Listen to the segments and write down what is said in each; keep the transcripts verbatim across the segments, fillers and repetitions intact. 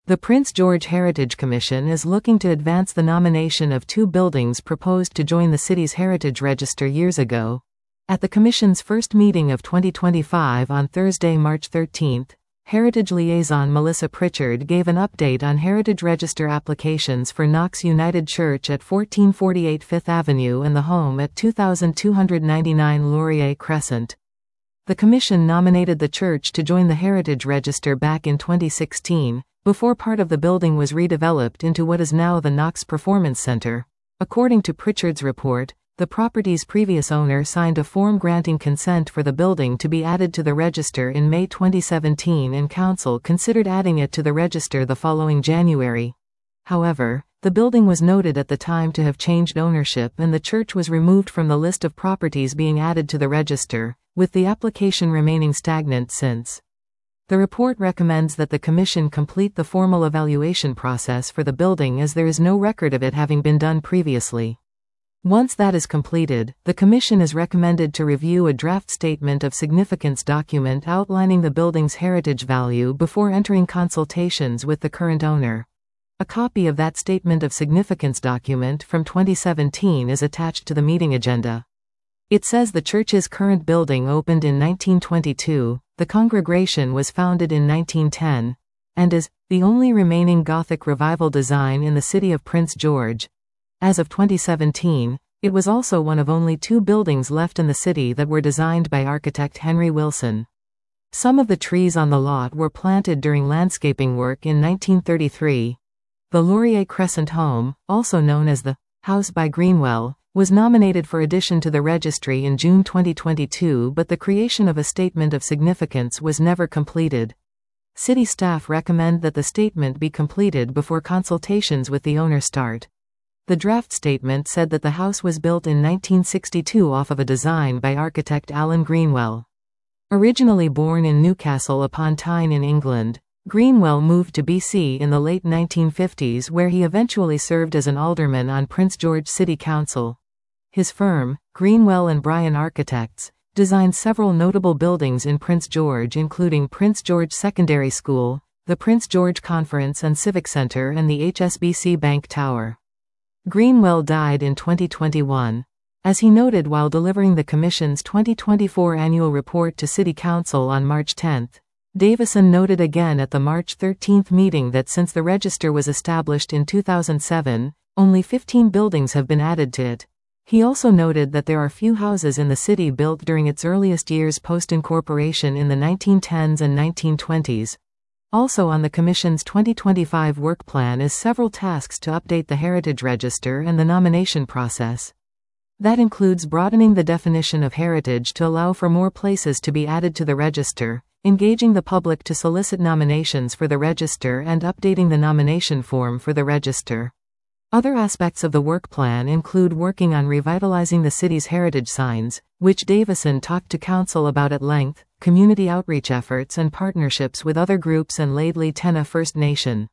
The Prince George Heritage Commission is looking to advance the nomination of two buildings proposed to join the city's Heritage Register years ago. At the Commission's first meeting of twenty twenty-five on Thursday, March thirteenth, Heritage Liaison Melissa Pritchard gave an update on Heritage Register applications for Knox United Church at fourteen forty-eight Fifth Avenue and the home at two thousand two hundred ninety-nine Laurier Crescent. The Commission nominated the church to join the Heritage Register back in twenty sixteen, before part of the building was redeveloped into what is now the Knox Performance Center. According to Pritchard's report, the property's previous owner signed a form granting consent for the building to be added to the register in May twenty seventeen, and council considered adding it to the register the following January. However, the building was noted at the time to have changed ownership and the church was removed from the list of properties being added to the register, with the application remaining stagnant since. The report recommends that the Commission complete the formal evaluation process for the building as there is no record of it having been done previously. Once that is completed, the Commission is recommended to review a draft statement of significance document outlining the building's heritage value before entering consultations with the current owner. A copy of that statement of significance document from twenty seventeen is attached to the meeting agenda. It says the church's current building opened in nineteen twenty-two, the congregation was founded in nineteen ten, and is the only remaining Gothic Revival design in the city of Prince George. As of twenty seventeen, it was also one of only two buildings left in the city that were designed by architect Henry Wilson. Some of the trees on the lot were planted during landscaping work in nineteen thirty-three. The Laurier Crescent home, also known as the House by Greenwell, was nominated for addition to the registry in June twenty twenty-two, but the creation of a statement of significance was never completed. City staff recommend that the statement be completed before consultations with the owner start. The draft statement said that the house was built in nineteen sixty-two off of a design by architect Alan Greenwell. Originally born in Newcastle upon Tyne in England, Greenwell moved to B C in the late nineteen fifties, where he eventually served as an alderman on Prince George City Council. His firm, Greenwell and Bryan Architects, designed several notable buildings in Prince George, including Prince George Secondary School, the Prince George Conference and Civic Center, and the H S B C Bank Tower. Greenwell died in twenty twenty-one. As he noted while delivering the Commission's twenty twenty-four annual report to City Council on March tenth, Davison noted again at the March thirteenth meeting that since the register was established in two thousand seven, only fifteen buildings have been added to it. He also noted that there are few houses in the city built during its earliest years post-incorporation in the nineteen tens and nineteen twenties. Also on the Commission's twenty twenty-five work plan is several tasks to update the Heritage Register and the nomination process. That includes broadening the definition of heritage to allow for more places to be added to the register, engaging the public to solicit nominations for the register, and updating the nomination form for the register. Other aspects of the work plan include working on revitalizing the city's heritage signs, which Davison talked to council about at length, community outreach efforts and partnerships with other groups and Laidley Tenna First Nation.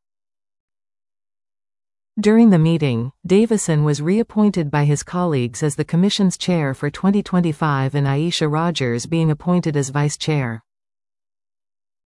During the meeting, Davison was reappointed by his colleagues as the Commission's chair for twenty twenty-five and Aisha Rogers being appointed as vice chair.